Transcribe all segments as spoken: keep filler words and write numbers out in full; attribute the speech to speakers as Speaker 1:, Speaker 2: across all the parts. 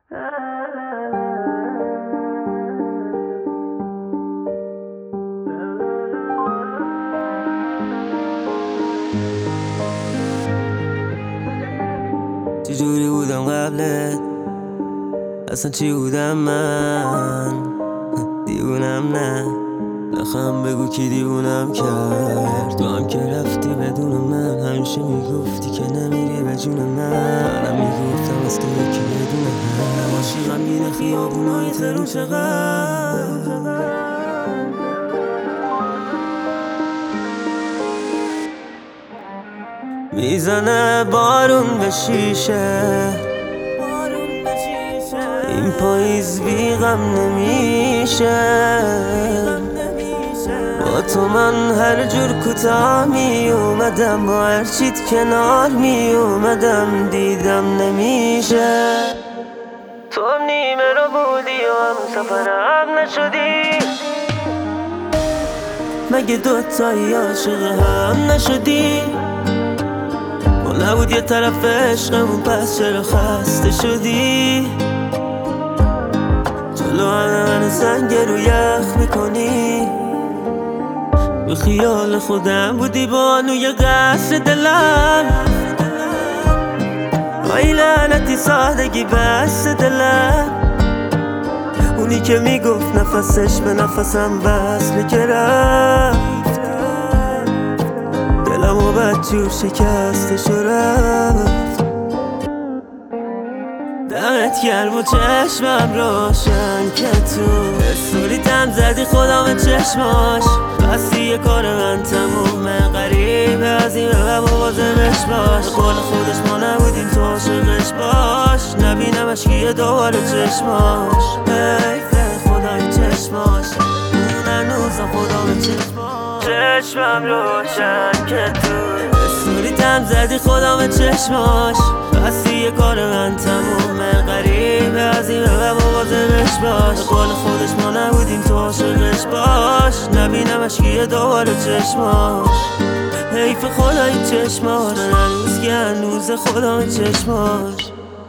Speaker 1: چجوری بودم قبلت؟ اصلا چی بودم من؟ دیوونم نه نخواهم بگو کی دیوونم کرد. تو هم که رفتی بدون من، همیشه میگفتی که نمیری به جون من. منم میگفتم از تو یکی بدون هم نباشی غمگین خیابونای تهرون چقدر میزنه بارون به شیشه. این پاییز بی غم نمیشه. با تو من هر جور کوتاه می اومدم، با هر چیت کنار می اومدم، دیدم نمیشه. تو هم نیمه رو بودی و هم سفرم نشدی. مگه دوتایی عاشق هم نشدی؟ ما نبود یه طرف عشقمون، پس چرا خسته شدی؟ جلو همه من زنگ رو یخ میکنی. به خیال خودم بودی بانوی قصر دلم. آی لعنتی سادگی بس دلم. اونی که میگفت نفسش به نفسم وصله که رفت. دلم و بدجور شکستش و رفت. دمت گرم و چشمم روشن که تو استوری تم زدی خودم چشماش. بستی یه کار من تمومه، غریبه از این به بازمش باش. قول خودش ما نبودیم تو عاشقش باش. نبینمش که یه دوباره چشماش. حیفه خدای چشماش، اون هنوزم خدا به چشماش. چشمم روشن که تو استوری تم زدی خودم چشماش. بستی یه کار من تمومه، غریبه از این به بازمش باش. قول خودش ما نبودیم تو عاشقش باش. نبینمش که یه دوباره چشماش. حیف خدای چشماش، هنوز که هنوز خدا چشماش.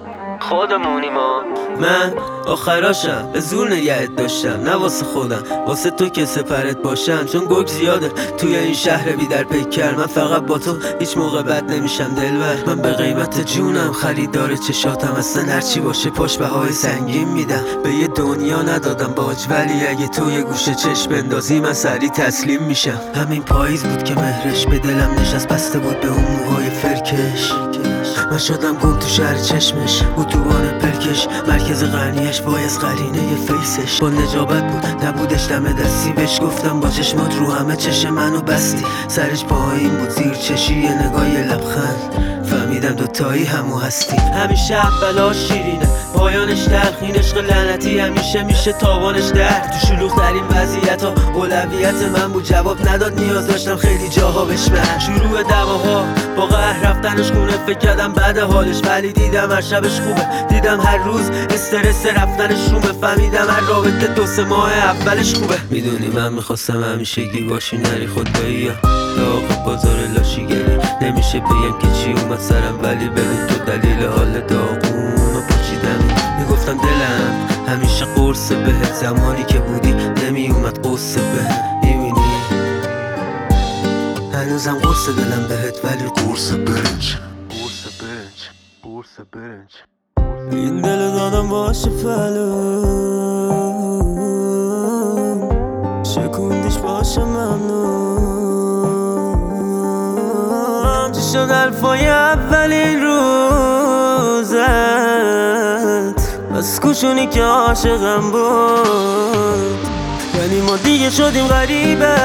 Speaker 1: خودمونی ما، من آخراشم به زور نگهت داشتم، نه واسه خودم، واسه تو که سپرت باشم. چون گرگ زیاده توی این شهر بی در پیکر. من فقط با تو هیچ موقع بد نمیشم دلبر. من به قیمت جونم خریدار چشاتم. اصلا هرچی باشه پشت بهای سنگین میدم. به یه دنیا ندادم باج، ولی اگه تو یه گوشه چشم بندازی من سریع تسلیم میشم. همین پاییز بود که مهرش به دلم نشست، بسته بود به اون موهای فرکش. من شدم گم تو شهر چشمش، اتوبان پرکش، مرکز غنیش باعث قرینه فیسش. با نجابت بود نبودش دم دستی، بهش گفتم با چشمات رو همه چشم منو بستی. سرش پایین بود زیر چشی، یه نگاه یه لبخند، فهمیدم دوتایی همو هستی. همیشه اولاش شیرینه پایانش تلخین، عشق لعنتی همیشه میشه تاوانش در. تو شلوغ ترین وضعیت ها اولویت من بود، جواب نداد نیاز داشتم خیلی جاها بشمن. شروع دعواها با قهر رفتنش خونه، فکر کردم بعد حالش، ولی دیدم هر شبش خوبه. دیدم هر روز استرس رفتنش رومه، فهمیدم هر رابطه دو سه ماه اولش خوبه. میدونی من میخواستم همیشگی باشی، نری خدایی ها داغ بازار لاشیگری. نمیشه بگم که چی اومد سرم، ولی ببین تو دلیل حال داغون و پاچیدم. میگفتم دلم همیشه قرصه بهت، زمانی که بودی نمیومد قصه بهت. میبینی هنوزم قرص دلم بهت، ولی قرص برنج قرص برنج قرص برنج. این دل دادم باشه فلون، شکوندیش باشه ممنون. چی شد حرفای اولین روزت، بس کوشونی که عاشقم بود. یعنی ما دیگه شدیم غریبه،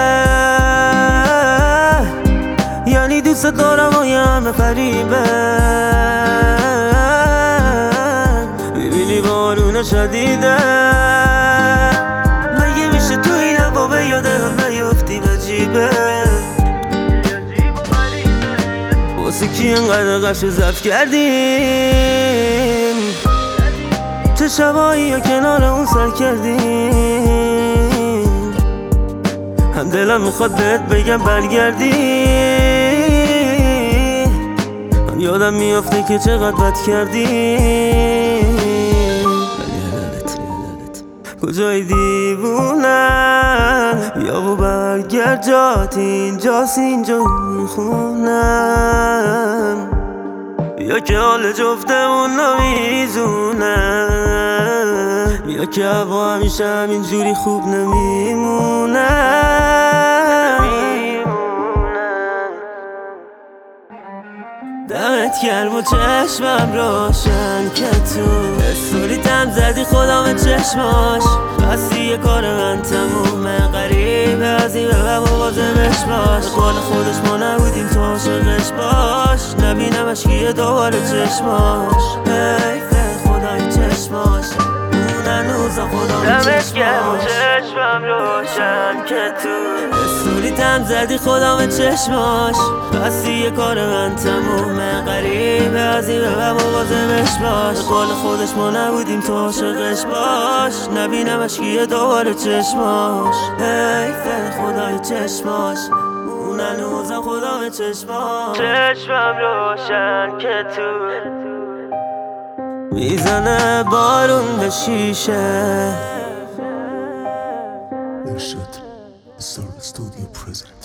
Speaker 1: یعنی دوست دارم و یه همه فریبه. میبینی بارون شدیده، مگه میشه تو این هوا به یاد هم نیفتیم؟ عجیبه واسه کی انقدر قشو ضبط کردیم؟ چه شبایی ها کنار اون سر کردیم؟ هم دلم میخواد بهت بگم برگردی، هم یادم میافته که چقدر بد کردیم. کجای دیوونم یا و برگرد جات اینجاست اینجا میخونم یا که حال جفتمون نمیزونم یا که هوا همیشه همینجوری خوب نمیمونم دمت گرم و چشمم روشن که تو استوریتم زدی خودم چشماش بستی یه کار من تمومه غریبه از این به بازمش باش قول خودش ما نبودیم تو عاشقش باش نبینمش که دوباره چشماش حیفه خدای چشماش اون هنوزا خدا
Speaker 2: دمت گرم و چشمم روشن که تو
Speaker 1: استوریتم زدی خودم چشماش بستی یه کار من تمومه غریبه از این به بازمش باش قول خودش ما نبودیم تو عاشقش باش نبینمش که دوباره چشماش حیفه خدای چشماش اون هنوزم خدا چشماش
Speaker 2: چشمم روشن که تو
Speaker 1: میزنه بارون به شیشه
Speaker 3: Irshad, the Studio President.